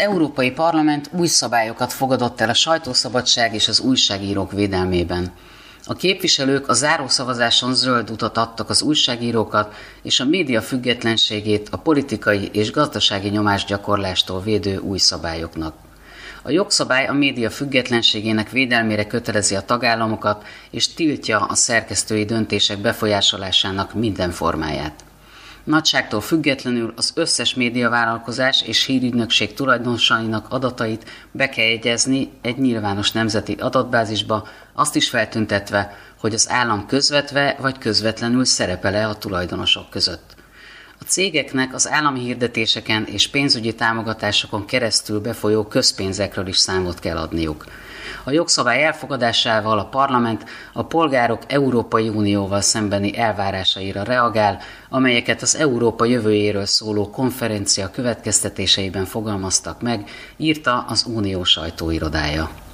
Európai Parlament új szabályokat fogadott el a sajtószabadság és az újságírók védelmében. A képviselők a zárószavazáson zöld utat adtak az újságírókat és a média függetlenségét a politikai és gazdasági nyomásgyakorlástól védő új szabályoknak. A jogszabály a média függetlenségének védelmére kötelezi a tagállamokat és tiltja a szerkesztői döntések befolyásolásának minden formáját. Nagyságtól függetlenül az összes médiavállalkozás és hírügynökség tulajdonosainak adatait be kell jegyezni egy nyilvános nemzeti adatbázisba, azt is feltüntetve, hogy az állam közvetve vagy közvetlenül szerepel-e a tulajdonosok között. A cégeknek az állami hirdetéseken és pénzügyi támogatásokon keresztül befolyó közpénzekről is számot kell adniuk. A jogszabály elfogadásával a parlament a polgárok Európai Unióval szembeni elvárásaira reagál, amelyeket az Európa jövőjéről szóló konferencia következtetéseiben fogalmaztak meg, írta az Unió sajtóirodája.